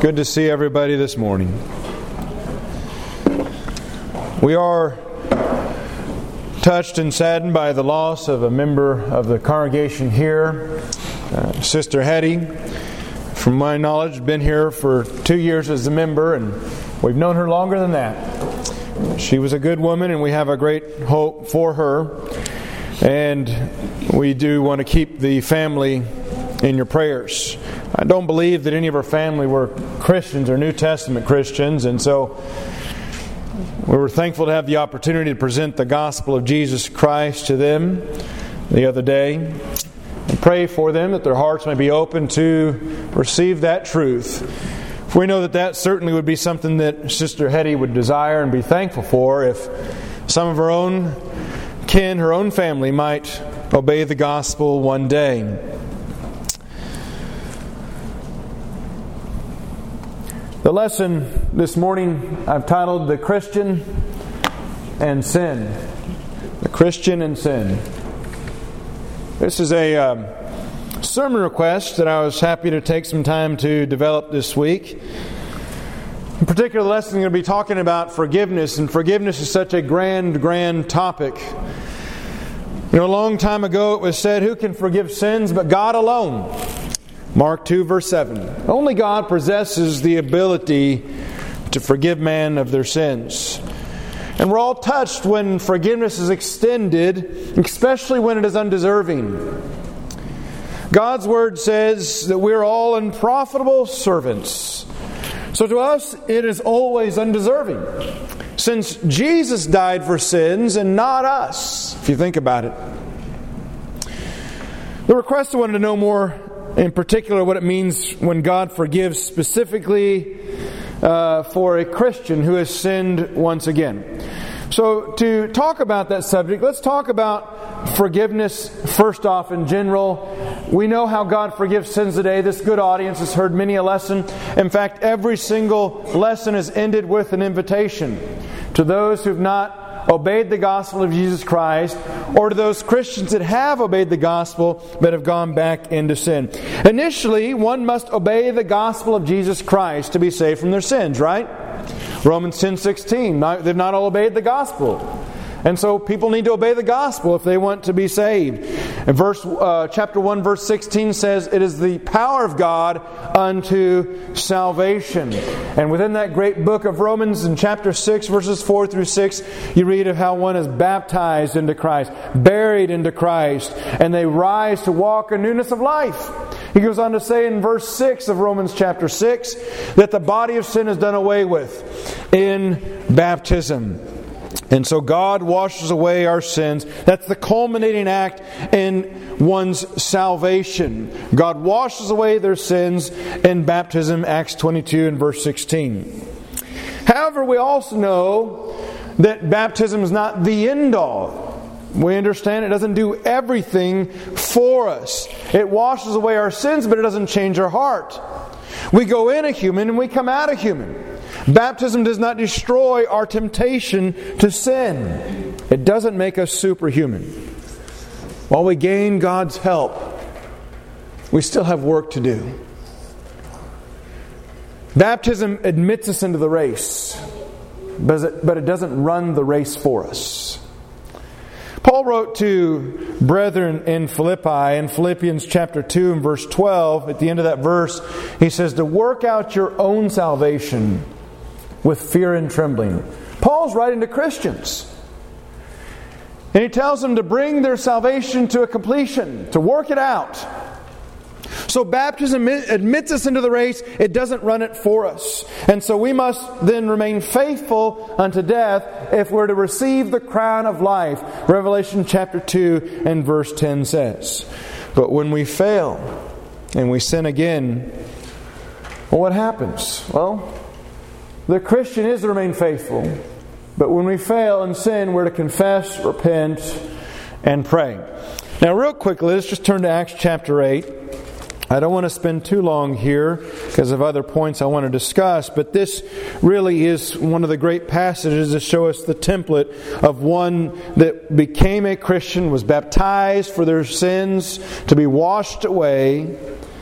Good to see everybody this morning. We are touched and saddened by the loss of a member of the congregation here, Sister Hetty. From my knowledge, been here for 2 years as a member, and we've known her longer than that. She was a good woman, and we have a great hope for her. And we do want to keep the family in your prayers. I don't believe that any of our family were Christians or New Testament Christians, and so we were thankful to have the opportunity to present the gospel of Jesus Christ to them the other day. And pray for them that their hearts may be open to receive that truth. For we know that that certainly would be something that Sister Hetty would desire and be thankful for if some of her own kin, her own family, might obey the gospel one day. The lesson this morning I've titled The Christian and Sin. The Christian and Sin. This is a sermon request that I was happy to take some time to develop this week. In particular, the lesson I'm going to be talking about forgiveness, and forgiveness is such a grand topic. You know, a long time ago it was said, who can forgive sins but God alone? Mark 2 verse 7. Only God possesses the ability to forgive man of their sins. And we're all touched when forgiveness is extended, especially when it is undeserving. God's Word says that we're all unprofitable servants. So to us, it is always undeserving. Since Jesus died for sins and not us, if you think about it. The requester wanted to know more, in particular, what it means when God forgives specifically for a Christian who has sinned once again. So to talk about that subject, let's talk about forgiveness first off in general. We know how God forgives sins today. This good audience has heard many a lesson. In fact, every single lesson is ended with an invitation to those who have not obeyed the gospel of Jesus Christ, or to those Christians that have obeyed the gospel but have gone back into sin. Initially, one must obey the gospel of Jesus Christ to be saved from their sins, right? Romans 10:16. They've not all obeyed the gospel. And so people need to obey the gospel if they want to be saved. And chapter 1, verse 16 says, it is the power of God unto salvation. And within that great book of Romans, in chapter 6, verses 4 through 6, you read of how one is baptized into Christ, buried into Christ, and they rise to walk in newness of life. He goes on to say in verse 6 of Romans chapter 6, that the body of sin is done away with in baptism. And so God washes away our sins. That's the culminating act in one's salvation. God washes away their sins in baptism, Acts 22 and verse 16. However, we also know that baptism is not the end all. We understand it doesn't do everything for us. It washes away our sins, but it doesn't change our heart. We go in a human and we come out a human. Baptism does not destroy our temptation to sin. It doesn't make us superhuman. While we gain God's help, we still have work to do. Baptism admits us into the race, but it doesn't run the race for us. Paul wrote to brethren in Philippi, in Philippians chapter 2 and verse 12, at the end of that verse, he says, to work out your own salvation with fear and trembling. Paul's writing to Christians. And he tells them to bring their salvation to a completion, to work it out. So baptism admits us into the race. It doesn't run it for us. And so we must then remain faithful unto death if we're to receive the crown of life. Revelation chapter 2 and verse 10 says. But when we fail and we sin again, well, what happens? Well, the Christian is to remain faithful. But when we fail and sin, we're to confess, repent, and pray. Now, real quickly, let's just turn to Acts chapter 8. I don't want to spend too long here because of other points I want to discuss, but this really is one of the great passages to show us the template of one that became a Christian, was baptized for their sins to be washed away,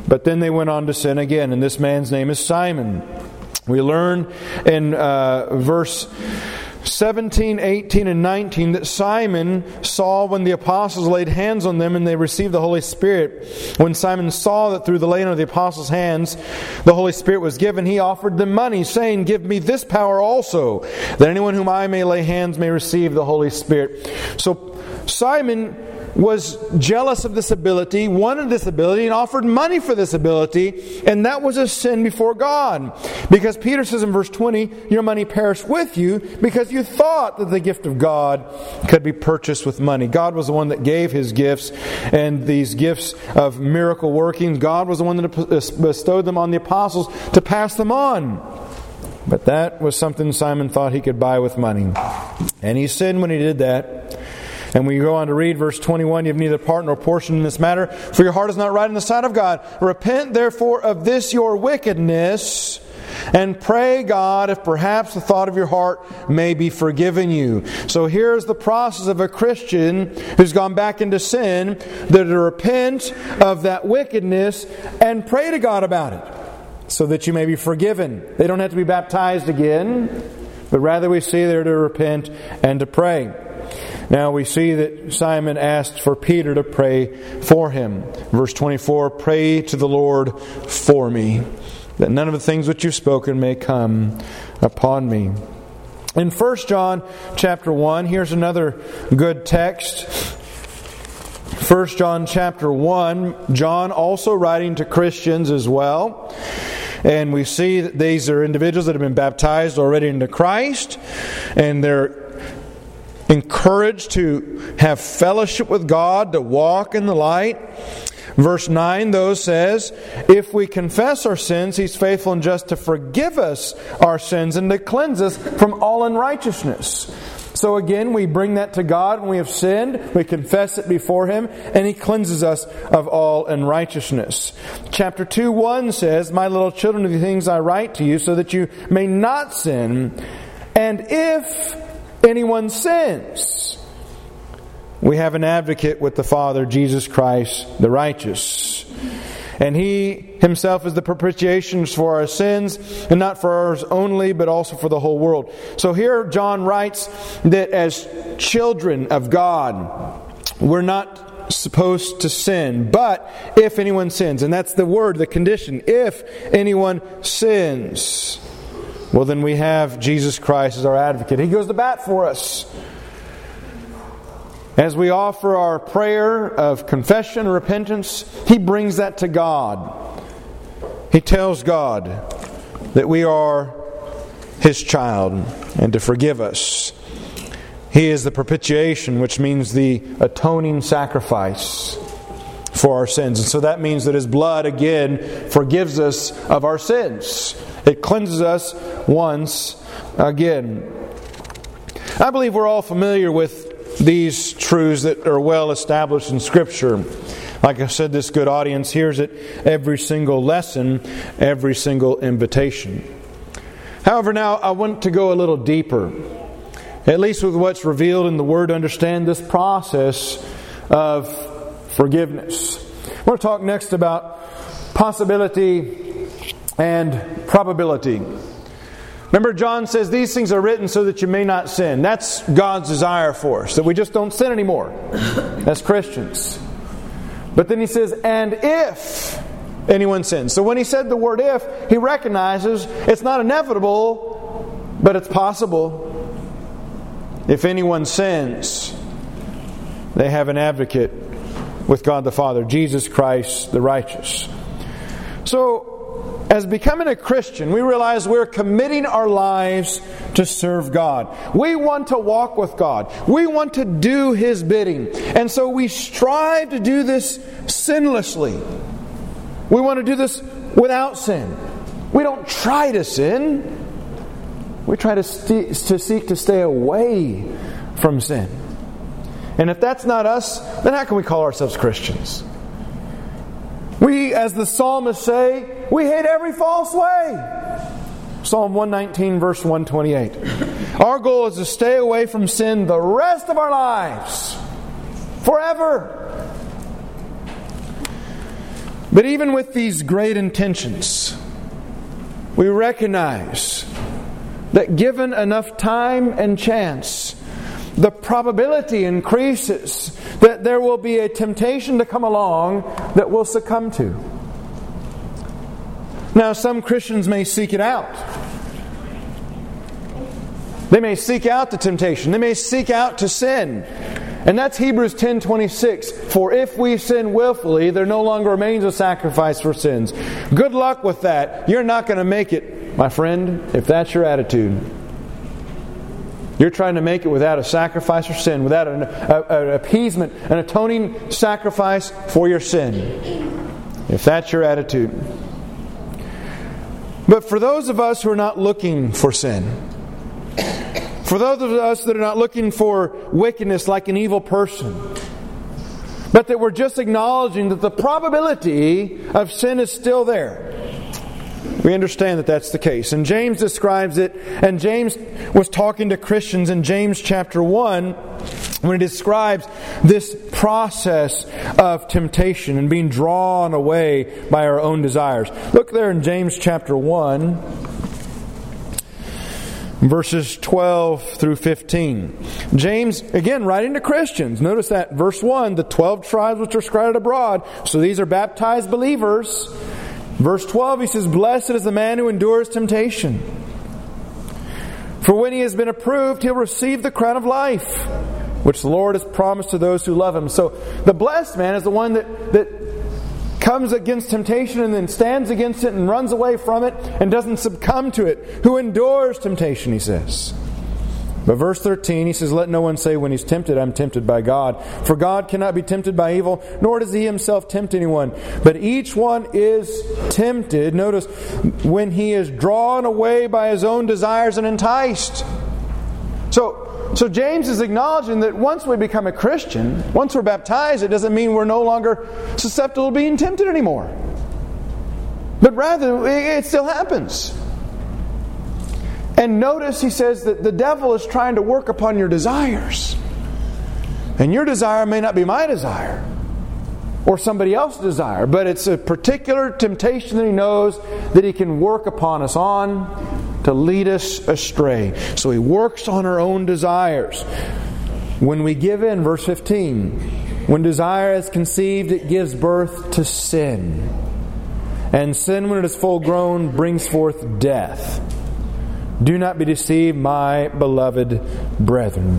But then they went on to sin again, and this man's name is Simon. We learn in verse 17, 18, and 19 that Simon saw when the apostles laid hands on them and they received the Holy Spirit. When Simon saw that through the laying of the apostles' hands the Holy Spirit was given, he offered them money, saying, "Give me this power also, that anyone whom I may lay hands may receive the Holy Spirit." So Simon was jealous of this ability, wanted this ability, and offered money for this ability, and that was a sin before God. Because Peter says in verse 20, "Your money perished with you because you thought that the gift of God could be purchased with money." God was the one that gave His gifts, and these gifts of miracle working, God was the one that bestowed them on the apostles to pass them on. But that was something Simon thought he could buy with money. And he sinned when he did that. And when you go on to read verse 21, "You have neither part nor portion in this matter, for your heart is not right in the sight of God. Repent therefore of this your wickedness, and pray God if perhaps the thought of your heart may be forgiven you." So here's the process of a Christian who's gone back into sin, that to repent of that wickedness and pray to God about it, so that you may be forgiven. They don't have to be baptized again, but rather we see they're to repent and to pray. Now we see that Simon asked for Peter to pray for him. Verse 24, "Pray to the Lord for me, that none of the things which you've spoken may come upon me." In 1 John chapter 1, here's another good text. 1 John chapter 1, John also writing to Christians as well. And we see that these are individuals that have been baptized already into Christ, and they're encouraged to have fellowship with God, to walk in the light. Verse 9, though, says, "If we confess our sins, He's faithful and just to forgive us our sins and to cleanse us from all unrighteousness." So again, we bring that to God when we have sinned. We confess it before Him, and He cleanses us of all unrighteousness. Chapter 2:1 says, "My little children, the things I write to you, so that you may not sin. And if anyone sins, we have an advocate with the Father, Jesus Christ the righteous. And He Himself is the propitiation for our sins, and not for ours only, but also for the whole world." So here John writes that as children of God, we're not supposed to sin, but if anyone sins, and that's the word, the condition, if anyone sins, well, then we have Jesus Christ as our advocate. He goes to bat for us. As we offer our prayer of confession and repentance, He brings that to God. He tells God that we are His child and to forgive us. He is the propitiation, which means the atoning sacrifice for our sins. And so that means that His blood, again, forgives us of our sins. It cleanses us once again. I believe we're all familiar with these truths that are well established in Scripture. Like I said, this good audience hears it every single lesson, every single invitation. However, now I want to go a little deeper, at least with what's revealed in the Word, to understand this process of forgiveness. I want to talk next about possibility and probability. Remember, John says these things are written so that you may not sin. That's God's desire for us, that we just don't sin anymore as Christians. But then he says, and if anyone sins. So when he said the word if, he recognizes it's not inevitable, but it's possible. If anyone sins, they have an advocate with God the Father, Jesus Christ the righteous. So, as becoming a Christian, we realize we're committing our lives to serve God. We want to walk with God. We want to do His bidding. And so we strive to do this sinlessly. We want to do this without sin. We don't try to sin. We try to seek to stay away from sin. And if that's not us, then how can we call ourselves Christians? We, as the psalmists say, we hate every false way. Psalm 119, verse 128. Our goal is to stay away from sin the rest of our lives. Forever. But even with these great intentions, we recognize that given enough time and chance, the probability increases that there will be a temptation to come along that we'll succumb to. Now, some Christians may seek it out. They may seek out the temptation. They may seek out to sin. And that's Hebrews 10:26. For if we sin willfully, there no longer remains a sacrifice for sins. Good luck with that. You're not going to make it, my friend, if that's your attitude. You're trying to make it without a sacrifice for sin, without an appeasement, an atoning sacrifice for your sin. If that's your attitude. But for those of us who are not looking for sin, for those of us that are not looking for wickedness like an evil person, but that we're just acknowledging that the probability of sin is still there, we understand that that's the case. And James describes it, and James was talking to Christians in James chapter 1 when he describes this process of temptation and being drawn away by our own desires. Look there in James chapter 1, verses 12 through 15. James, again, writing to Christians. Notice that verse 1, the 12 tribes which are scattered abroad. So these are baptized believers. Verse 12, he says, Blessed is the man who endures temptation. For when he has been approved, he'll receive the crown of life, which the Lord has promised to those who love Him. So the blessed man is the one that comes against temptation and then stands against it and runs away from it and doesn't succumb to it. Who endures temptation, he says. But verse 13, he says, Let no one say when he's tempted, I'm tempted by God. For God cannot be tempted by evil, nor does He Himself tempt anyone. But each one is tempted, notice, when he is drawn away by his own desires and enticed. So James is acknowledging that once we become a Christian, once we're baptized, it doesn't mean we're no longer susceptible to being tempted anymore. But rather, it still happens. And notice he says that the devil is trying to work upon your desires. And your desire may not be my desire or somebody else's desire, but it's a particular temptation that he knows that he can work upon us on to lead us astray. So he works on our own desires. When we give in, verse 15, when desire is conceived, it gives birth to sin. And sin, when it is full grown, brings forth death. Do not be deceived, my beloved brethren.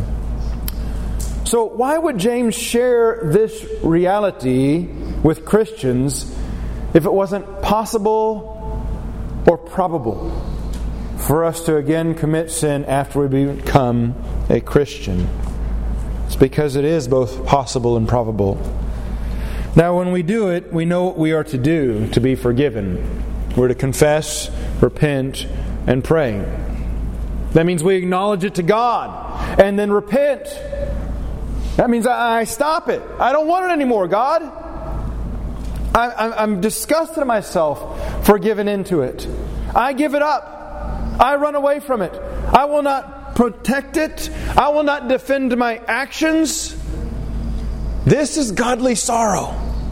So why would James share this reality with Christians if it wasn't possible or probable for us to again commit sin after we become a Christian? It's because it is both possible and probable. Now when we do it, we know what we are to do to be forgiven. We're to confess, repent, and pray. That means we acknowledge it to God and then repent. That means I stop it. I don't want it anymore, God. I'm disgusted at myself for giving into it. I give it up. I run away from it. I will not protect it. I will not defend my actions. This is godly sorrow.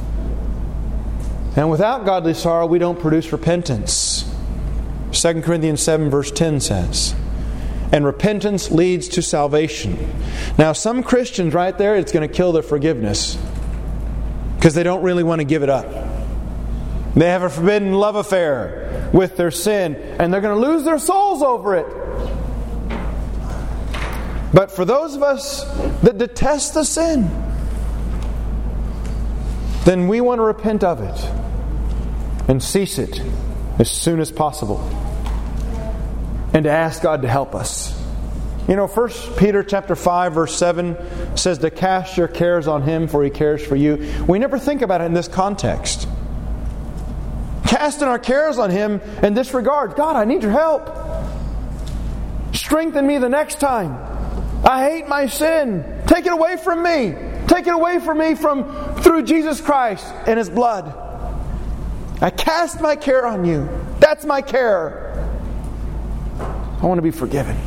And without godly sorrow, we don't produce repentance. 2 Corinthians 7 verse 10 says, and repentance leads to salvation. Now some Christians right there, it's going to kill their forgiveness because they don't really want to give it up. They have a forbidden love affair with their sin and they're going to lose their souls over it. But for those of us that detest the sin, then we want to repent of it and cease it as soon as possible. And to ask God to help us. You know, 1 Peter chapter 5 verse 7 says to cast your cares on Him, for He cares for you. We never think about it in this context. Casting our cares on Him in this regard. God, I need your help. Strengthen me the next time. I hate my sin. Take it away from me. Take it away from me through Jesus Christ and His blood. I cast my care on you. That's my care. I want to be forgiven.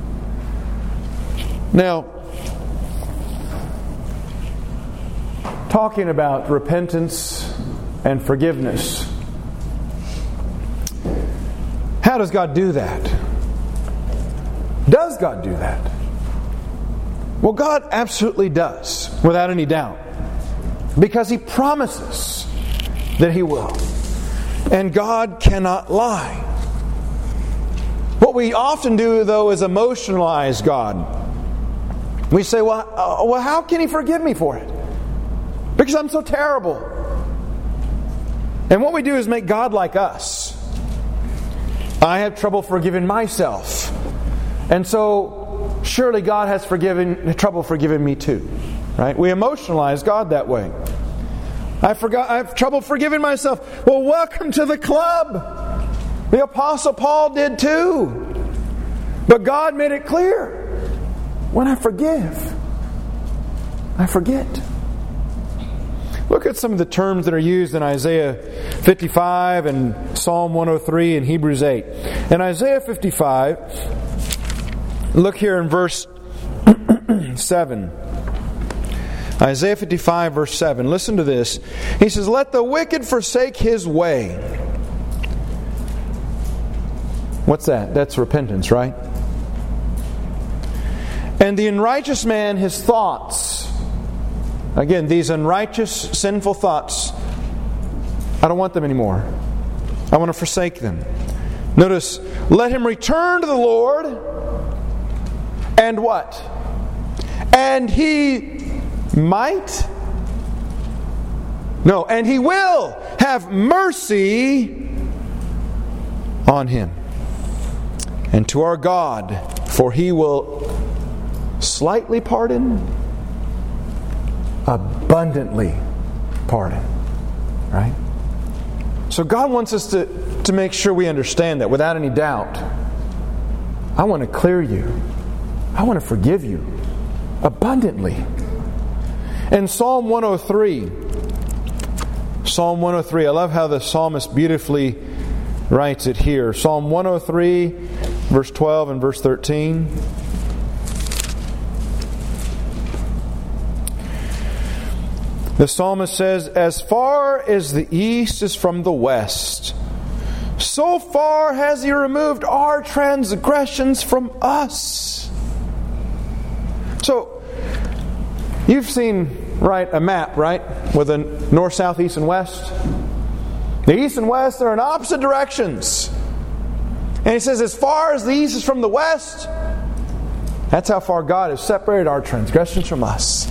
Now, talking about repentance and forgiveness. How does God do that? Does God do that? Well, God absolutely does, without any doubt. Because He promises that He will. And God cannot lie. What we often do, though, is emotionalize God. We say, well, how can He forgive me for it? Because I'm so terrible. And what we do is make God like us. I have trouble forgiving myself. And so, surely God has trouble forgiving me too. Right? We emotionalize God that way. I have trouble forgiving myself. Well, welcome to the club. The Apostle Paul did too. But God made it clear. When I forgive, I forget. Look at some of the terms that are used in Isaiah 55 and Psalm 103 and Hebrews 8. In Isaiah 55, look here in verse 7. Isaiah 55 verse 7. Listen to this. He says, "Let the wicked forsake his way." What's that? That's repentance, right? "And the unrighteous man his thoughts." Again, these unrighteous, sinful thoughts, I don't want them anymore. I want to forsake them. Notice, "Let him return to the Lord, and what? And he might?" No, "and he will have mercy on him. And to our God, for he will slightly pardon, abundantly pardon." Right? So God wants us to make sure we understand that without any doubt. I want to clear you. I want to forgive you abundantly. In Psalm 103, I love how the psalmist beautifully writes it here. Psalm 103, verse 12 and verse 13. The psalmist says, "As far as the east is from the west, so far has He removed our transgressions from us." So, you've seen, right, a map, right? With a north, south, east, and west. The east and west are in opposite directions. And he says, as far as the east is from the west, that's how far God has separated our transgressions from us.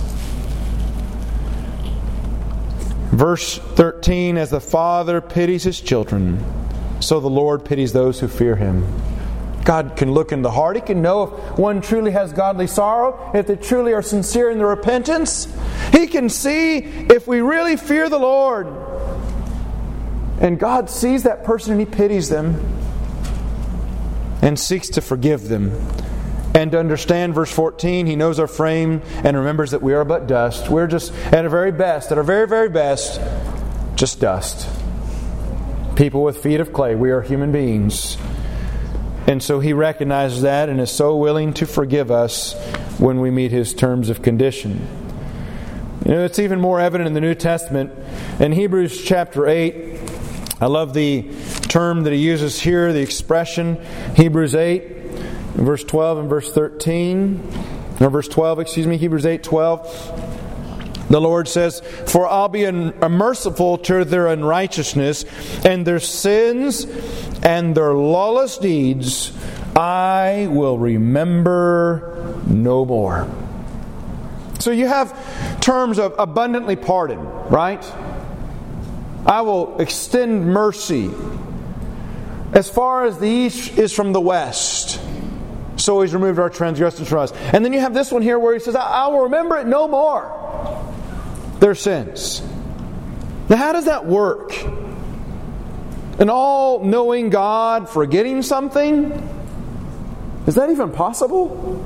Verse 13, "As the Father pities His children, so the Lord pities those who fear Him." God can look in the heart. He can know if one truly has godly sorrow, if they truly are sincere in their repentance. He can see if we really fear the Lord. And God sees that person and He pities them and seeks to forgive them. And to understand verse 14, He knows our frame and remembers that we are but dust. We're just at our very, very best, just dust. People with feet of clay. We are human beings. And so He recognizes that and is so willing to forgive us when we meet His terms of condition. You know, it's even more evident in the New Testament. In Hebrews chapter 8, I love the term that he uses here, the expression, Hebrews 8, verse 12 and verse 13. Or verse 12, Hebrews 8:12. The Lord says, "For I'll be merciful to their unrighteousness, and their sins and their lawless deeds I will remember no more." So you have terms of abundantly pardon, right? I will extend mercy. As far as the east is from the west, so He's removed our transgressions from us. And then you have this one here where He says, I will remember it no more, their sins. Now how does that work? An all-knowing God forgetting something? Is that even possible?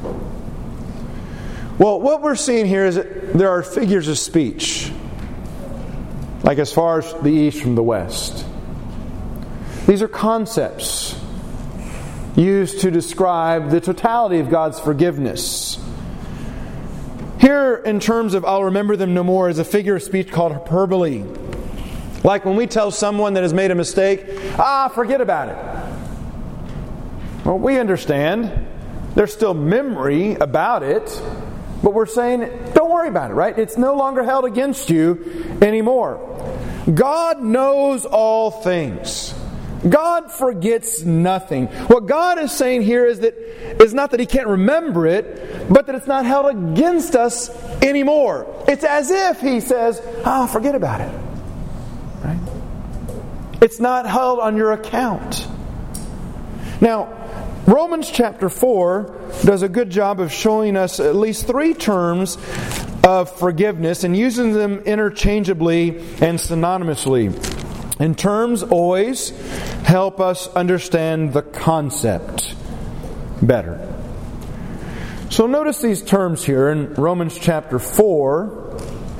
Well, what we're seeing here is that there are figures of speech. Like as far as the east from the west. These are concepts used to describe the totality of God's forgiveness. Here, in terms of I'll remember them no more, is a figure of speech called hyperbole. Like when we tell someone that has made a mistake, forget about it. Well, we understand. There's still memory about it. But we're saying, don't worry about it, right? It's no longer held against you anymore. God knows all things. God forgets nothing. What God is saying here is not that He can't remember it, but that it's not held against us anymore. It's as if He says, forget about it. Right? It's not held on your account. Now, Romans chapter 4 does a good job of showing us at least 3 terms of forgiveness and using them interchangeably and synonymously. And terms always help us understand the concept better. So notice these terms here in Romans chapter 4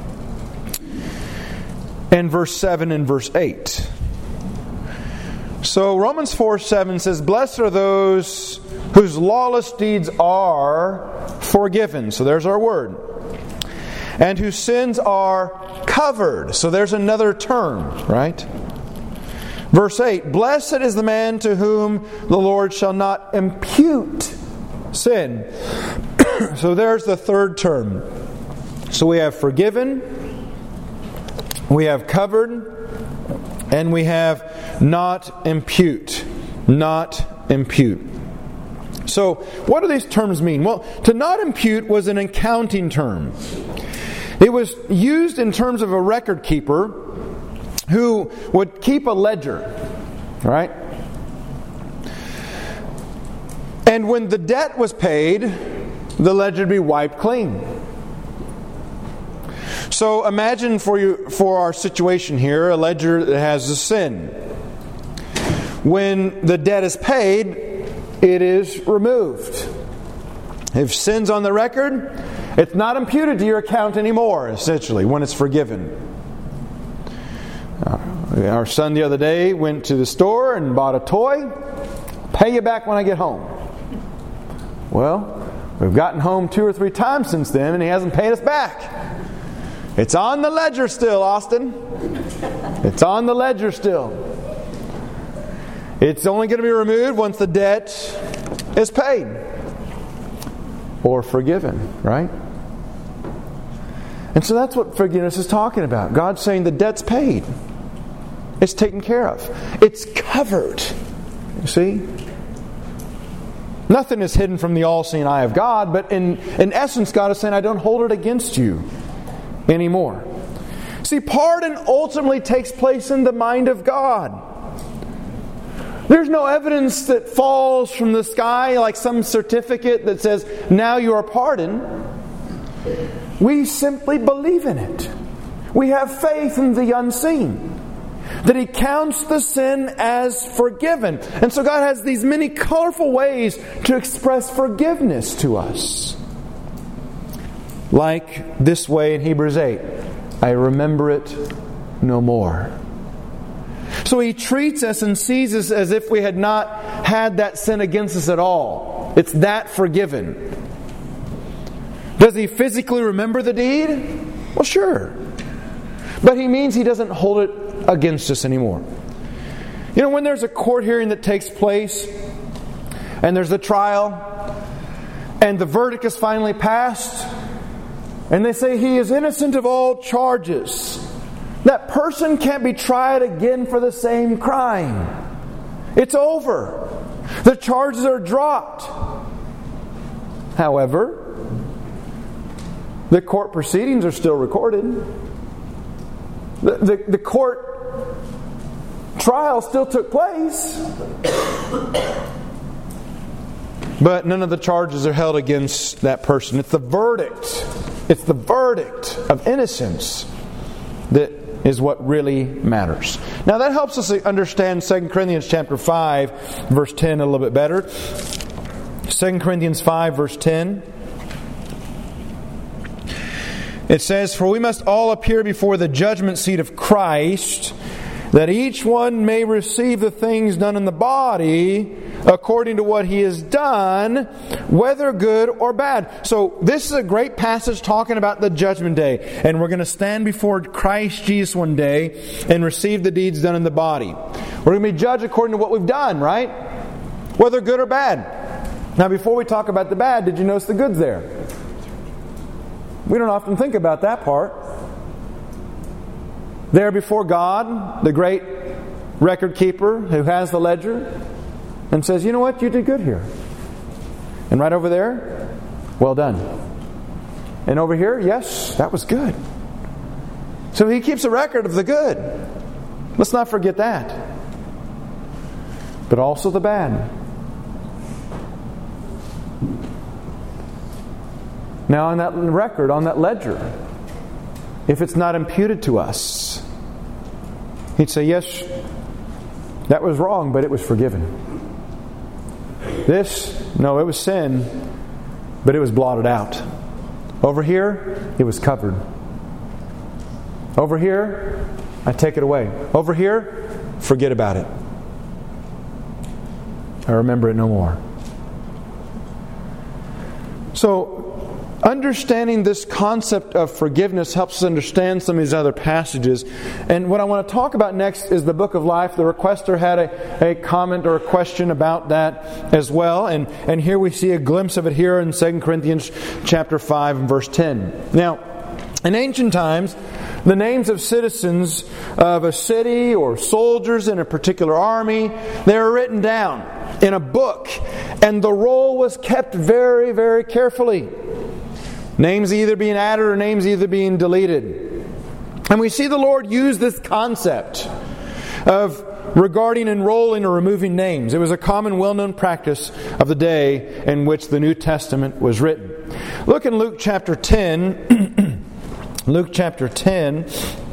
and verse 7 and verse 8. So Romans 4:7 says, "Blessed are those whose lawless deeds are forgiven." So there's our word. "And whose sins are covered." So there's another term, right? Verse 8, "Blessed is the man to whom the Lord shall not impute sin." So there's the third term. So we have forgiven, we have covered, and we have not impute. Not impute. So, what do these terms mean? Well, to not impute was an accounting term. It was used in terms of a record keeper who would keep a ledger, right? And when the debt was paid, the ledger would be wiped clean. So imagine for our situation here, a ledger that has a sin. When the debt is paid, it is removed. If sin's on the record, it's not imputed to your account anymore, essentially, when it's forgiven. Our son the other day went to the store and bought a toy. Pay you back when I get home. Well, we've gotten home 2 or 3 times since then, and he hasn't paid us back. It's on the ledger still, Austin. It's on the ledger still. It's only going to be removed once the debt is paid or forgiven, right? And so that's what forgiveness is talking about. God's saying the debt's paid. It's taken care of. It's covered. You see? Nothing is hidden from the all-seeing eye of God, but in essence, God is saying, I don't hold it against you anymore. See, pardon ultimately takes place in the mind of God. There's no evidence that falls from the sky like some certificate that says, now you are pardoned. We simply believe in it. We have faith in the unseen. That He counts the sin as forgiven. And so God has these many colorful ways to express forgiveness to us. Like this way in Hebrews 8. I remember it no more. So He treats us and sees us as if we had not had that sin against us at all. It's that forgiven. Does He physically remember the deed? Well, sure. But He means He doesn't hold it against us anymore. You know, when there's a court hearing that takes place, and there's a trial, and the verdict is finally passed, and they say he is innocent of all charges, that person can't be tried again for the same crime. It's over. The charges are dropped. However, the court proceedings are still recorded. The court trial still took place. But none of the charges are held against that person. It's the verdict. It's the verdict of innocence that is what really matters. Now that helps us understand 2 Corinthians chapter 5, verse 10 a little bit better. 2 Corinthians 5, verse 10. It says, "For we must all appear before the judgment seat of Christ, that each one may receive the things done in the body according to what he has done, whether good or bad. So this is a great passage talking about the judgment day. And we're going to stand before Christ Jesus one day and receive the deeds done in the body. We're going to be judged according to what we've done, right? Whether good or bad. Now before we talk about the bad, did you notice the good's there? We don't often think about that part. There before God, the great record keeper who has the ledger, and says, you know what, you did good here. And right over there, well done. And over here, yes, that was good. So he keeps a record of the good. Let's not forget that. But also the bad. Now on that record, on that ledger, if it's not imputed to us, he'd say, yes, that was wrong, but it was forgiven. No, it was sin, but it was blotted out. Over here, it was covered. Over here, I take it away. Over here, forget about it. I remember it no more. So, understanding this concept of forgiveness helps us understand some of these other passages. And what I want to talk about next is the book of life. The requester had a comment or a question about that as well. And here we see a glimpse of it here in 2 Corinthians chapter 5 and verse 10. Now, in ancient times, the names of citizens of a city or soldiers in a particular army, they were written down in a book. And the roll was kept very, very carefully. Names either being added or names either being deleted. And we see the Lord use this concept of regarding enrolling or removing names. It was a common, well-known practice of the day in which the New Testament was written. Look in Luke chapter 10. Luke chapter 10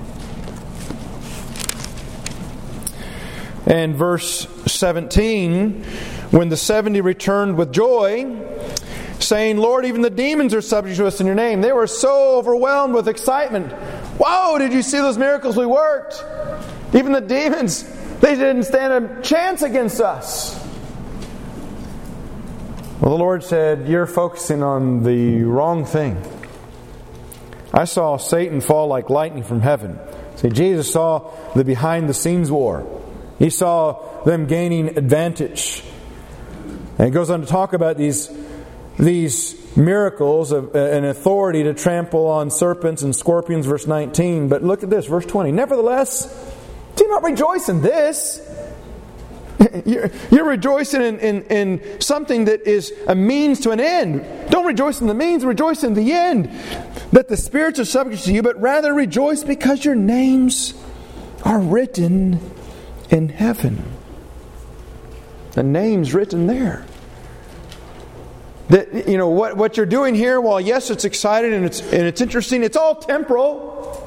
and verse 17. When the 70 returned with joy, saying, Lord, even the demons are subject to us in your name. They were so overwhelmed with excitement. Whoa, did you see those miracles we worked? Even the demons, they didn't stand a chance against us. Well, the Lord said, you're focusing on the wrong thing. I saw Satan fall like lightning from heaven. See, Jesus saw the behind-the-scenes war. He saw them gaining advantage. And it goes on to talk about these miracles of an authority to trample on serpents and scorpions, verse 19. But look at this, verse 20. Nevertheless, do not rejoice in this. You're rejoicing in something that is a means to an end. Don't rejoice in the means, rejoice in the end. That the spirits are subject to you, but rather rejoice because your names are written in heaven. The name's written there. That, you know, what you're doing here, while yes, it's exciting and it's interesting, it's all temporal.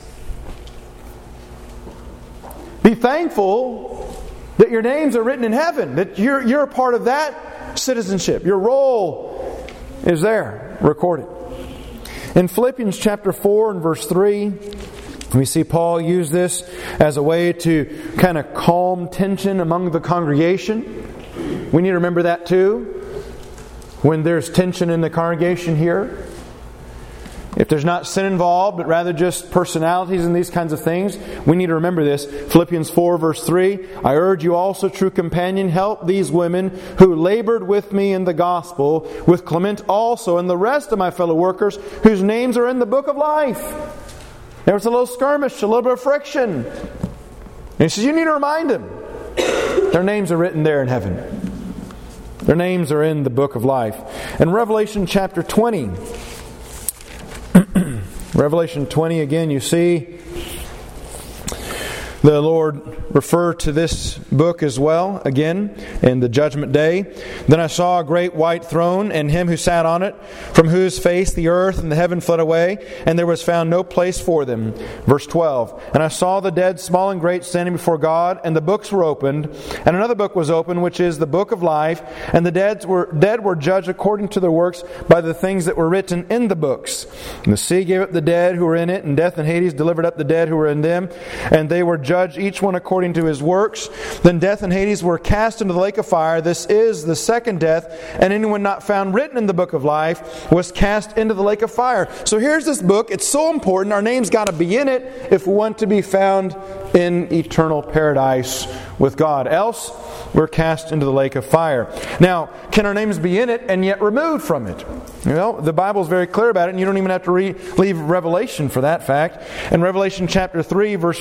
Be thankful that your names are written in heaven, that you're a part of that citizenship. Your role is there, recorded. In Philippians chapter 4 and verse 3, we see Paul use this as a way to kind of calm tension among the congregation. We need to remember that too. When there's tension in the congregation here, if there's not sin involved, but rather just personalities and these kinds of things, we need to remember this. Philippians 4 verse 3, I urge you also, true companion, help these women who labored with me in the gospel, with Clement also and the rest of my fellow workers, whose names are in the book of life. There was a little skirmish, a little bit of friction. And he says, you need to remind them. Their names are written there in heaven. Their names are in the book of life. In Revelation chapter 20, Revelation 20 again, you see the Lord refer to this book as well, again, in the judgment day. Then I saw a great white throne, and him who sat on it, from whose face the earth and the heaven fled away, and there was found no place for them. Verse 12, and I saw the dead, small and great, standing before God, and the books were opened, and another book was opened, which is the book of life, and the dead were judged according to their works by the things that were written in the books. And the sea gave up the dead who were in it, and death and Hades delivered up the dead who were in them, and they were judged judge each one according to his works. Then death and Hades were cast into the lake of fire. This is the second death, and anyone not found written in the book of life was cast into the lake of fire. So here's this book. It's so important. Our name's got to be in it if we want to be found in eternal paradise with God. Else, we're cast into the lake of fire. Now, can our names be in it and yet removed from it? Well, the Bible's very clear about it, and you don't even have to leave Revelation for that fact. In Revelation chapter 3, verse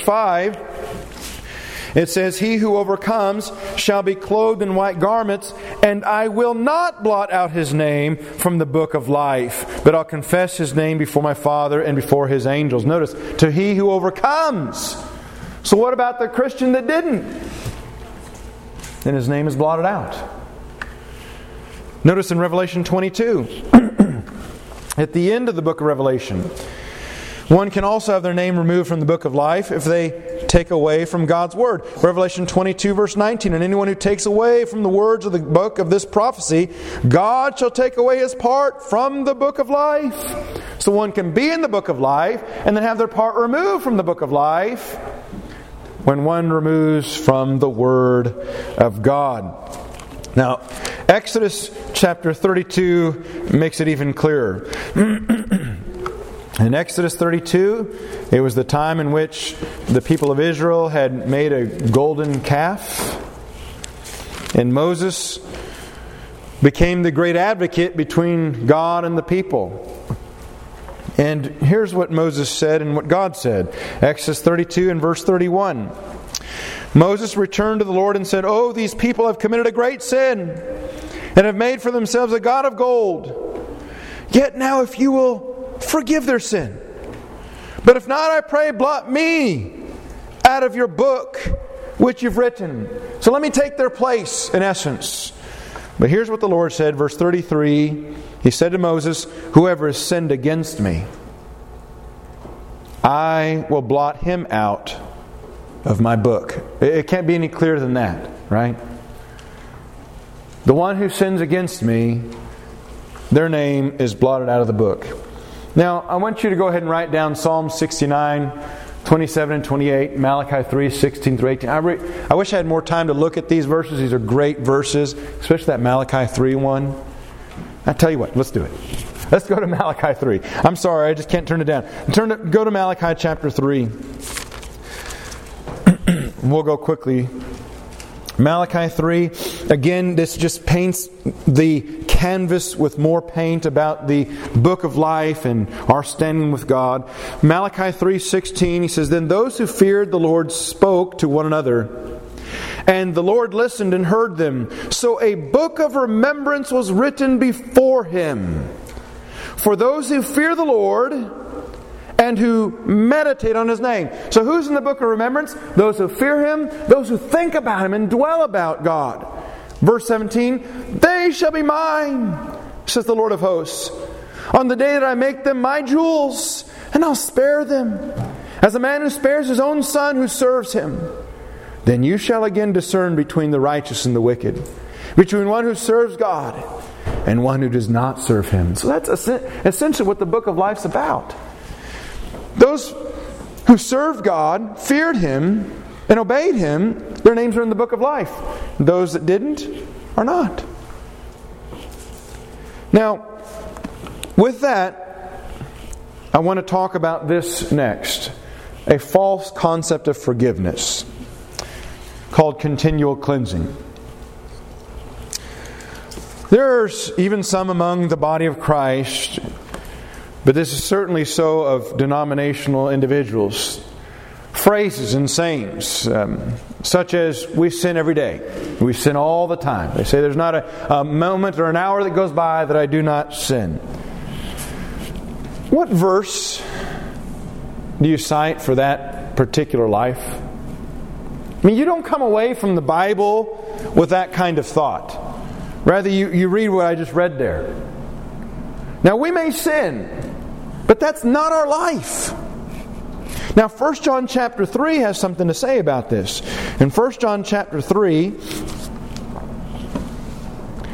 5, it says, "He who overcomes shall be clothed in white garments, and I will not blot out his name from the book of life, but I'll confess his name before my Father and before his angels." Notice, to he who overcomes. So what about the Christian that didn't? Then his name is blotted out. Notice in Revelation 22, at the end of the book of Revelation, one can also have their name removed from the book of life if they take away from God's Word. Revelation 22 verse 19, "And anyone who takes away from the words of the book of this prophecy, God shall take away his part from the book of life." So one can be in the book of life and then have their part removed from the book of life when one removes from the Word of God. Now, Exodus chapter 32 makes it even clearer. In Exodus 32, it was the time in which the people of Israel had made a golden calf. And Moses became the great advocate between God and the people. And here's what Moses said and what God said. Exodus 32 and verse 31. Moses returned to the Lord and said, "Oh, these people have committed a great sin and have made for themselves a god of gold. Yet now if you will forgive their sin. But if not, I pray, blot me out of your book which you've written." So let me take their place, in essence. But here's what the Lord said, verse 33. He said to Moses, "Whoever has sinned against me, I will blot him out of my book." It can't be any clearer than that, right? The one who sins against me, their name is blotted out of the book. Now, I want you to go ahead and write down Psalm 69, 27 and 28, Malachi 3, 16 through 18. I wish I had more time to look at these verses. These are great verses, especially that Malachi 3 one. I tell you what, let's do it. Let's go to Malachi 3. I'm sorry, I just can't turn it down. Go to Malachi chapter 3. We'll go quickly. Malachi 3, again, this just paints the canvas with more paint about the book of life and our standing with God. Malachi 3:16, he says, "Then those who feared the Lord spoke to one another, and the Lord listened and heard them. So a book of remembrance was written before him for those who fear the Lord and who meditate on his name." So who's in the book of remembrance? Those who fear him, those who think about him and dwell about God. Verse 17, "They shall be mine, says the Lord of hosts, on the day that I make them my jewels, and I'll spare them, as a man who spares his own son who serves him. Then you shall again discern between the righteous and the wicked, between one who serves God and one who does not serve him." So that's essentially what the book of life's about. Those who served God, feared him, and obeyed him, their names are in the book of life. Those that didn't are not. Now, with that, I want to talk about this next. A false concept of forgiveness called continual cleansing. There's even some among the body of Christ, but this is certainly so of denominational individuals, phrases and sayings such as, "We sin every day. We sin all the time." They say there's not a moment or an hour that goes by that I do not sin. What verse do you cite for that particular life? I mean, you don't come away from the Bible with that kind of thought. Rather, you read what I just read there. Now, we may sin, but that's not our life. Now, 1 John chapter 3 has something to say about this. In 1 John chapter 3,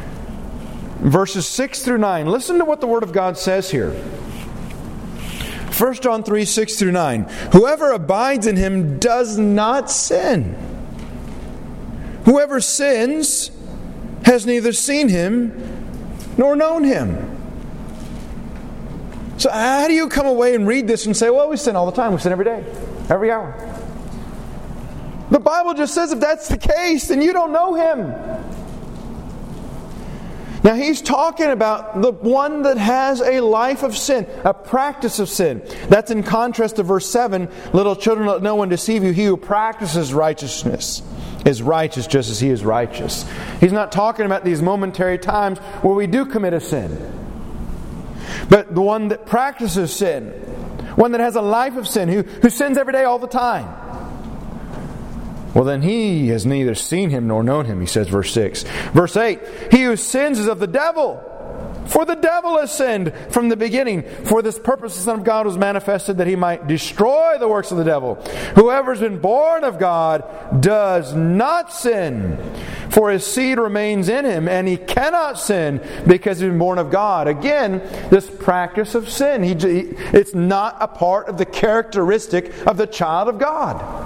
verses 6 through 9, listen to what the Word of God says here. 1 John 3, 6 through 9. Whoever abides in Him does not sin. Whoever sins has neither seen Him nor known Him. So how do you come away and read this and say, well, we sin all the time. We sin every day, every hour. The Bible just says if that's the case, then you don't know Him. Now he's talking about the one that has a life of sin, a practice of sin. That's in contrast to verse 7, little children, let no one deceive you. He who practices righteousness is righteous just as he is righteous. He's not talking about these momentary times where we do commit a sin. But the one that practices sin, one that has a life of sin, who sins every day all the time, well, then he has neither seen Him nor known Him, he says, verse 6. Verse 8, he who sins is of the devil, for the devil has sinned from the beginning. For this purpose the Son of God was manifested, that He might destroy the works of the devil. Whoever has been born of God does not sin, for his seed remains in him, and he cannot sin because he's been born of God. Again, this practice of sin, it's not a part of the characteristic of the child of God.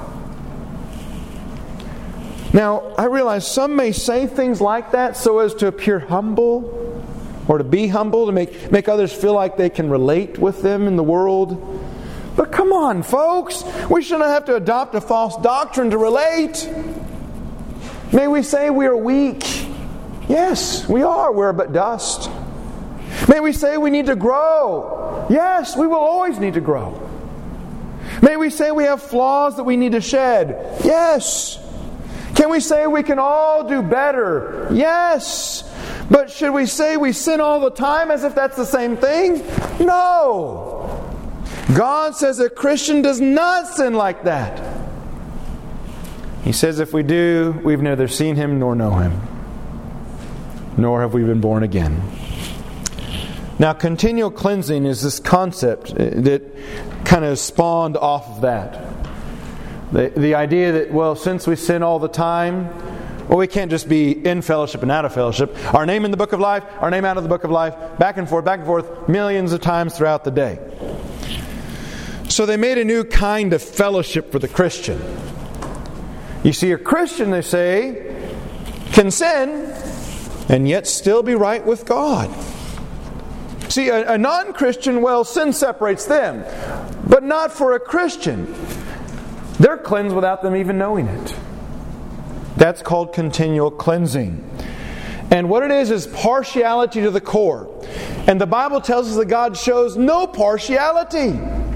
Now, I realize some may say things like that so as to appear humble, or to be humble, to make others feel like they can relate with them in the world. But come on, folks, we shouldn't have to adopt a false doctrine to relate. May we say we are weak? Yes, we are. We're but dust. May we say we need to grow? Yes, we will always need to grow. May we say we have flaws that we need to shed? Yes. Can we say we can all do better? Yes. But should we say we sin all the time as if that's the same thing? No. God says a Christian does not sin like that. He says if we do, we've neither seen Him nor know Him, nor have we been born again. Now, continual cleansing is this concept that kind of spawned off of that. The idea that, well, since we sin all the time, well, we can't just be in fellowship and out of fellowship. Our name in the book of life, our name out of the book of life, back and forth, millions of times throughout the day. So they made a new kind of fellowship for the Christian. You see, a Christian, they say, can sin and yet still be right with God. See, a non-Christian, well, sin separates them, but not for a Christian. They're cleansed without them even knowing it. That's called continual cleansing. And what it is partiality to the core. And the Bible tells us that God shows no partiality.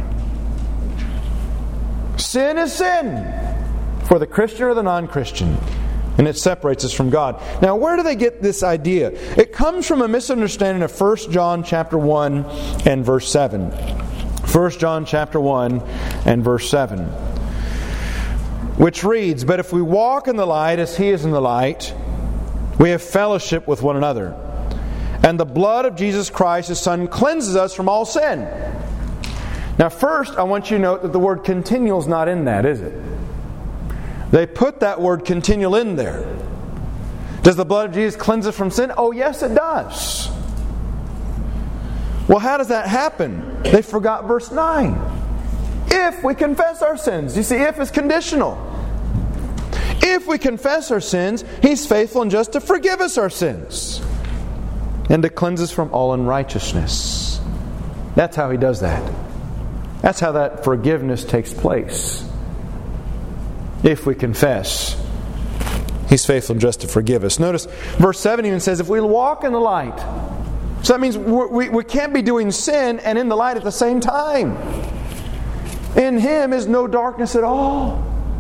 Sin is sin, for the Christian or the non-Christian. And it separates us from God. Now, where do they get this idea? It comes from a misunderstanding of 1 John chapter 1 and verse 7. 1 John chapter 1 and verse 7. Which reads, "But if we walk in the light as He is in the light, we have fellowship with one another. And the blood of Jesus Christ, His Son, cleanses us from all sin." Now first, I want you to note that the word continual is not in that, is it? They put that word continual in there. Does the blood of Jesus cleanse us from sin? Oh yes, it does. Well, how does that happen? They forgot verse 9. If we confess our sins. You see, if is conditional. If we confess our sins, He's faithful and just to forgive us our sins and to cleanse us from all unrighteousness. That's how He does that. That's how that forgiveness takes place. If we confess, He's faithful and just to forgive us. Notice, verse 7 even says, if we walk in the light. So that means we can't be doing sin and in the light at the same time. In Him is no darkness at all.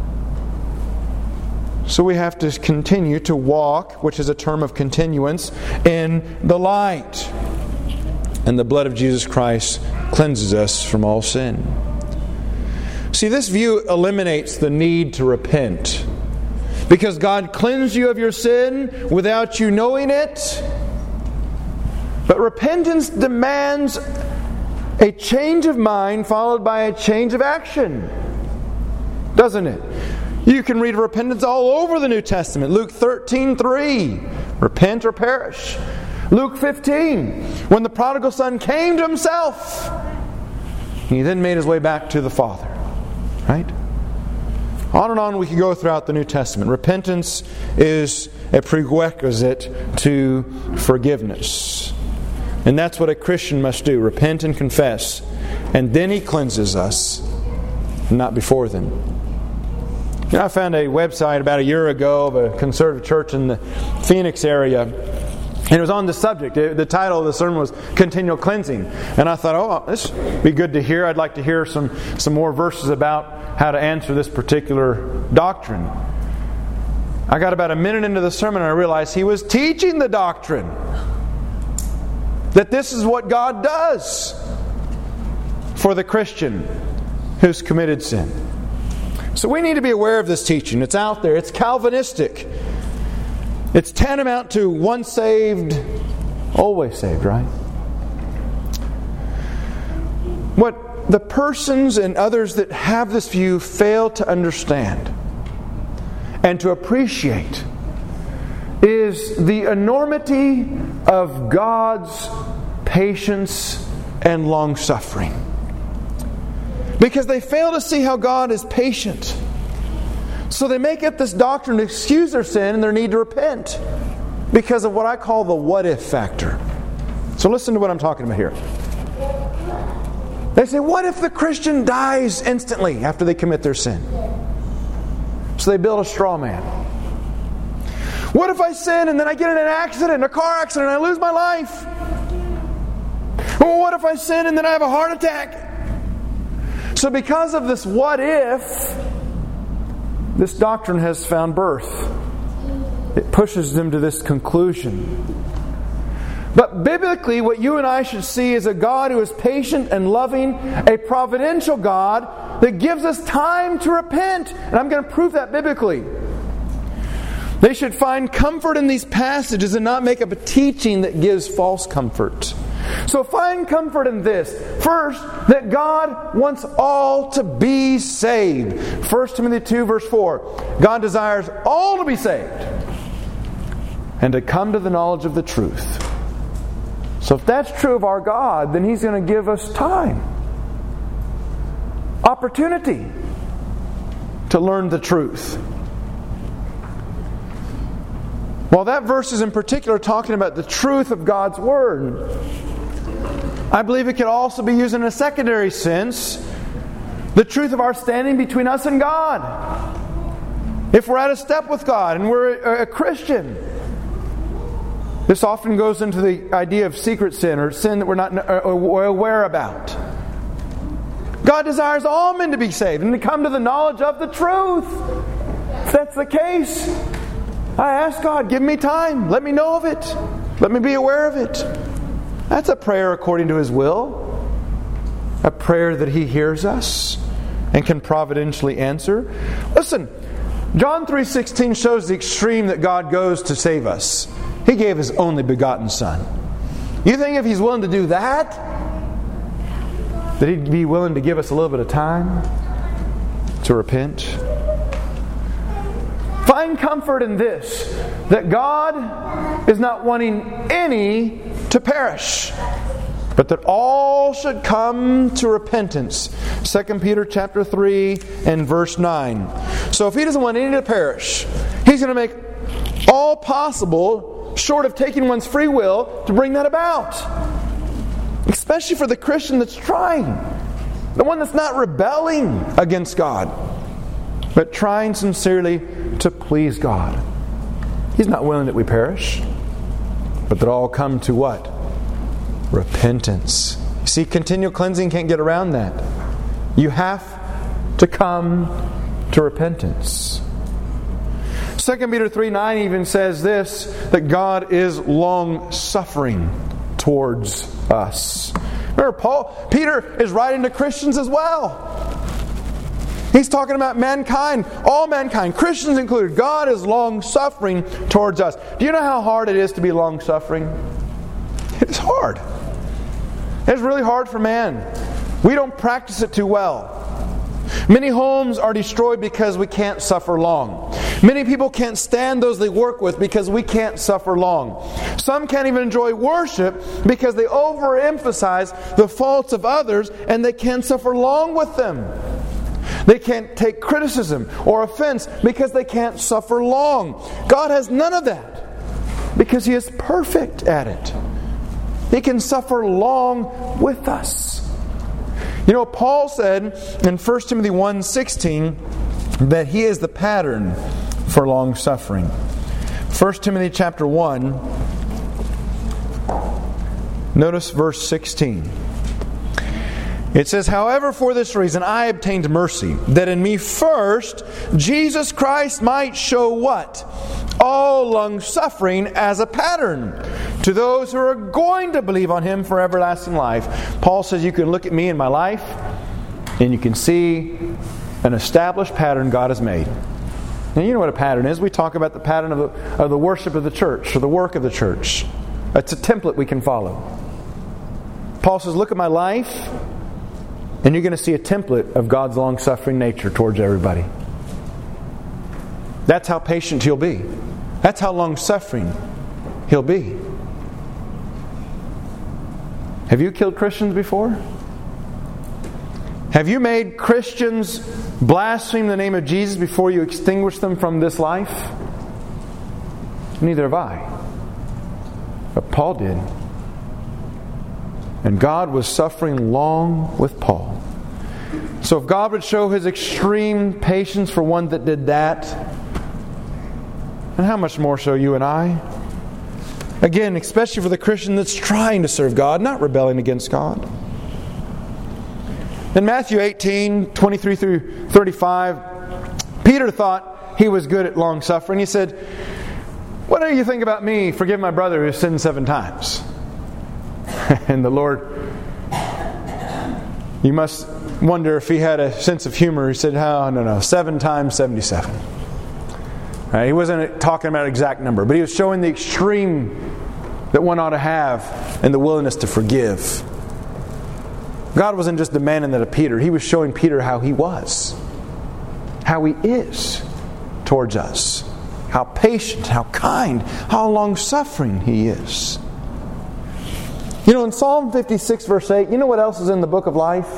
So we have to continue to walk, which is a term of continuance, in the light. And the blood of Jesus Christ cleanses us from all sin. See, this view eliminates the need to repent. Because God cleansed you of your sin without you knowing it. But repentance demands a change of mind followed by a change of action. Doesn't it? You can read repentance all over the New Testament. Luke 13:3, repent or perish. Luke 15, when the prodigal son came to himself. He then made His way back to the Father. Right? On and on we can go throughout the New Testament. Repentance is a prerequisite to forgiveness. And that's what a Christian must do. Repent and confess. And then He cleanses us, not before then. You know, I found a website about a year ago of a conservative church in the Phoenix area. And it was on the subject. The title of the sermon was Continual Cleansing. And I thought, oh, this would be good to hear. I'd like to hear some more verses about how to answer this particular doctrine. I got about a minute into the sermon and I realized he was teaching the doctrine. That this is what God does for the Christian who's committed sin. So we need to be aware of this teaching. It's out there. It's Calvinistic. It's tantamount to once saved, always saved, right? What the persons and others that have this view fail to understand and to appreciate is the enormity of God's patience and long-suffering. Because they fail to see how God is patient. So they make up this doctrine to excuse their sin and their need to repent because of what I call the what-if factor. So listen to what I'm talking about here. They say, what if the Christian dies instantly after they commit their sin? So they build a straw man. What if I sin and then I get in an accident, a car accident, and I lose my life? Well, what if I sin and then I have a heart attack? So because of this what if, this doctrine has found birth. It pushes them to this conclusion. But biblically, what you and I should see is a God who is patient and loving, a providential God that gives us time to repent. And I'm going to prove that biblically. They should find comfort in these passages and not make up a teaching that gives false comfort. So find comfort in this. First, that God wants all to be saved. 1 Timothy 2 verse 4. God desires all to be saved and to come to the knowledge of the truth. So if that's true of our God, then He's going to give us time, opportunity to learn the truth. Well, that verse is in particular talking about the truth of God's Word. I believe it could also be used in a secondary sense. The truth of our standing between us and God. If we're at a step with God and we're a Christian. This often goes into the idea of secret sin or sin that we're not aware about. God desires all men to be saved and to come to the knowledge of the truth. If that's the case, I ask God, give me time. Let me know of it. Let me be aware of it. That's a prayer according to His will. A prayer that He hears us and can providentially answer. Listen, John 3:16 shows the extreme that God goes to save us. He gave His only begotten Son. You think if He's willing to do that He'd be willing to give us a little bit of time to repent? Find comfort in this, that God is not wanting any to perish, but that all should come to repentance. 2 Peter chapter 3 and verse 9. So if He doesn't want any to perish, He's going to make all possible, short of taking one's free will, to bring that about. Especially for the Christian that's trying. The one that's not rebelling against God, but trying sincerely to please God. He's not willing that we perish, but that all come to what? Repentance. You see, continual cleansing can't get around that. You have to come to repentance. 2 Peter 3:9 even says this, that God is long-suffering towards us. Remember, Peter is writing to Christians as well. He's talking about mankind, all mankind, Christians included. God is long-suffering towards us. Do you know how hard it is to be long-suffering? It's hard. It's really hard for man. We don't practice it too well. Many homes are destroyed because we can't suffer long. Many people can't stand those they work with because we can't suffer long. Some can't even enjoy worship because they overemphasize the faults of others and they can't suffer long with them. They can't take criticism or offense because they can't suffer long. God has none of that because He is perfect at it. He can suffer long with us. You know, Paul said in 1 Timothy 1:16 that he is the pattern for long suffering. 1 Timothy chapter 1, notice verse 16. It says, "However, for this reason I obtained mercy, that in me first Jesus Christ might show" what? "All long suffering as a pattern to those who are going to believe on Him for everlasting life." Paul says you can look at me in my life and you can see an established pattern God has made. Now you know what a pattern is. We talk about the pattern of the worship of the church or the work of the church. It's a template we can follow. Paul says, look at my life and you're going to see a template of God's long-suffering nature towards everybody. That's how patient He'll be. That's how long-suffering He'll be. Have you killed Christians before? Have you made Christians blaspheme the name of Jesus before you extinguish them from this life? Neither have I. But Paul did. And God was suffering long with Paul. So if God would show His extreme patience for one that did that, and how much more so you and I? Again, especially for the Christian that's trying to serve God, not rebelling against God. In Matthew 18, 23 through 35, Peter thought he was good at long suffering. He said, "What do you think about me forgiving my brother who sinned 7 times? And the Lord, you must wonder if He had a sense of humor. He said, "Oh, no, 7 times 77. He wasn't talking about an exact number, but he was showing the extreme that one ought to have and the willingness to forgive. God wasn't just demanding that of Peter. He was showing Peter how he was, how he is towards us, how patient, how kind, how long-suffering He is. You know, in Psalm 56 verse 8, you know what else is in the book of life?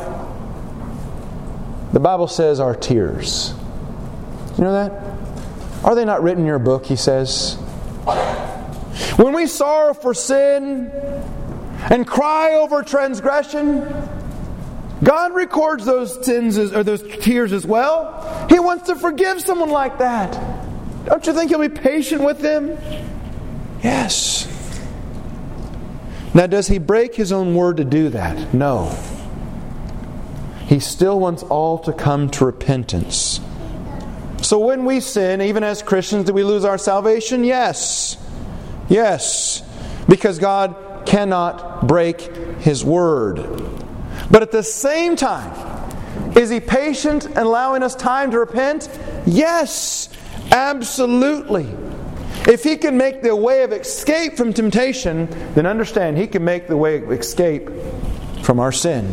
The Bible says our tears. You know that? Are they not written in your book, He says? When we sorrow for sin and cry over transgression, God records those sins or those tears as well. He wants to forgive someone like that. Don't you think He'll be patient with them? Yes. Now, does He break His own word to do that? No. He still wants all to come to repentance. So when we sin, even as Christians, do we lose our salvation? Yes. Yes. Because God cannot break His word. But at the same time, is He patient and allowing us time to repent? Yes. Absolutely. If He can make the way of escape from temptation, then understand He can make the way of escape from our sin.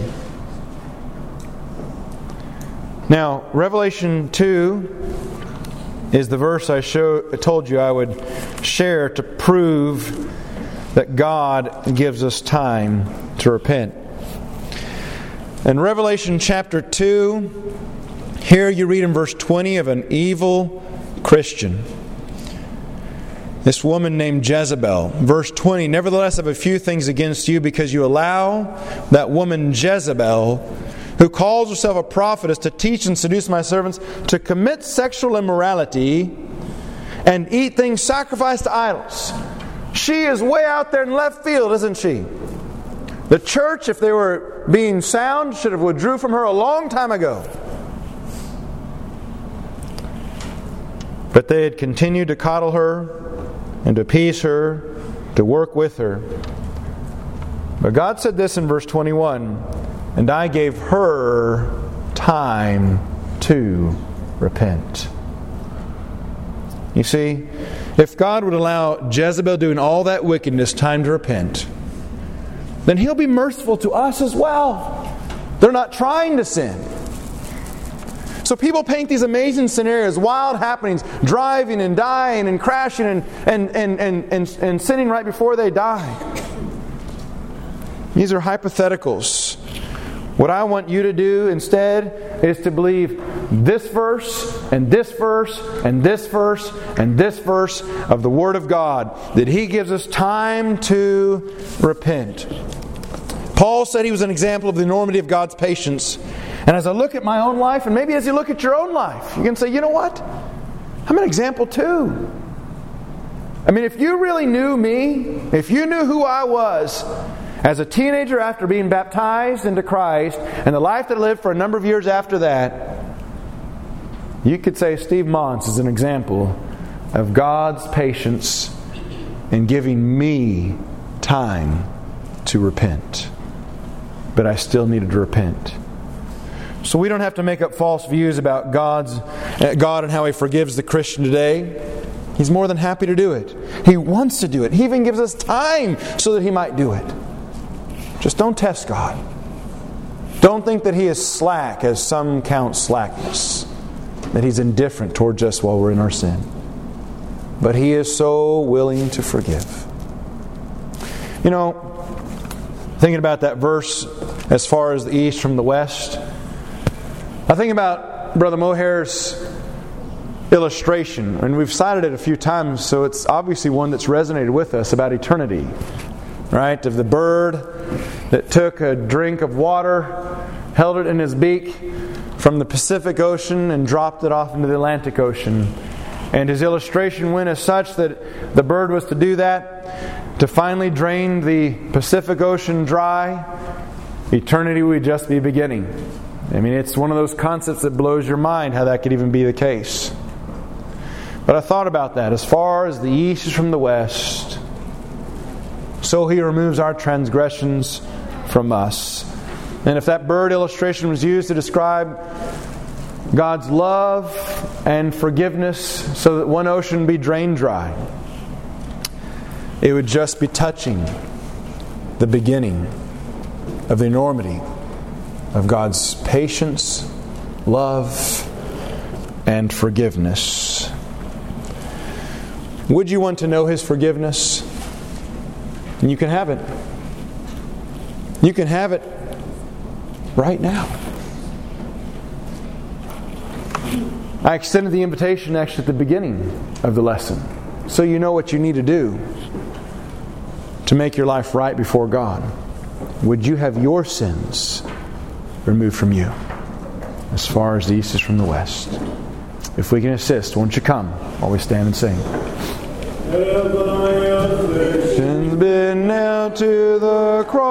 Now, Revelation 2 is the verse I told you I would share to prove that God gives us time to repent. In Revelation chapter 2, here you read in verse 20 of an evil Christian. This woman named Jezebel. Verse 20, "Nevertheless, I have a few things against you, because you allow that woman Jezebel, who calls herself a prophetess, to teach and seduce my servants to commit sexual immorality and eat things sacrificed to idols." She is way out there in left field, isn't she? The church, if they were being sound, should have withdrew from her a long time ago. But they had continued to coddle her and to appease her, to work with her. But God said this in verse 21, "And I gave her time to repent." You see, if God would allow Jezebel doing all that wickedness time to repent, then He'll be merciful to us as well. They're not trying to sin. So people paint these amazing scenarios, wild happenings, driving and dying and crashing and sinning right before they die. These are hypotheticals. What I want you to do instead is to believe this verse and this verse and this verse and this verse of the Word of God, that He gives us time to repent. Paul said he was an example of the enormity of God's patience. And as I look at my own life, and maybe as you look at your own life, you can say, you know what? I'm an example too. I mean, if you really knew me, if you knew who I was as a teenager after being baptized into Christ, and the life that I lived for a number of years after that, you could say Steve Mons is an example of God's patience in giving me time to repent. But I still needed to repent. So we don't have to make up false views about God and how He forgives the Christian today. He's more than happy to do it. He wants to do it. He even gives us time so that He might do it. Just don't test God. Don't think that He is slack, as some count slackness. That He's indifferent towards us while we're in our sin. But He is so willing to forgive. You know, thinking about that verse as far as the east from the west, I think about Brother Mohair's illustration, and we've cited it a few times, so it's obviously one that's resonated with us about eternity. Right? Of the bird that took a drink of water, held it in his beak from the Pacific Ocean and dropped it off into the Atlantic Ocean. And his illustration went as such that the bird was to do that to finally drain the Pacific Ocean dry. Eternity would just be beginning. I mean, it's one of those concepts that blows your mind how that could even be the case. But I thought about that. As far as the east is from the west, so He removes our transgressions from us. And if that bird illustration was used to describe God's love and forgiveness so that one ocean be drained dry, it would just be touching the beginning of the enormity of God's patience, love, and forgiveness. Would you want to know His forgiveness? And you can have it. You can have it right now. I extended the invitation actually at the beginning of the lesson, so you know what you need to do to make your life right before God. Would you have your sins removed from you as far as the east is from the west? If we can assist, won't you come while we stand and sing? Sin's been nailed to the cross.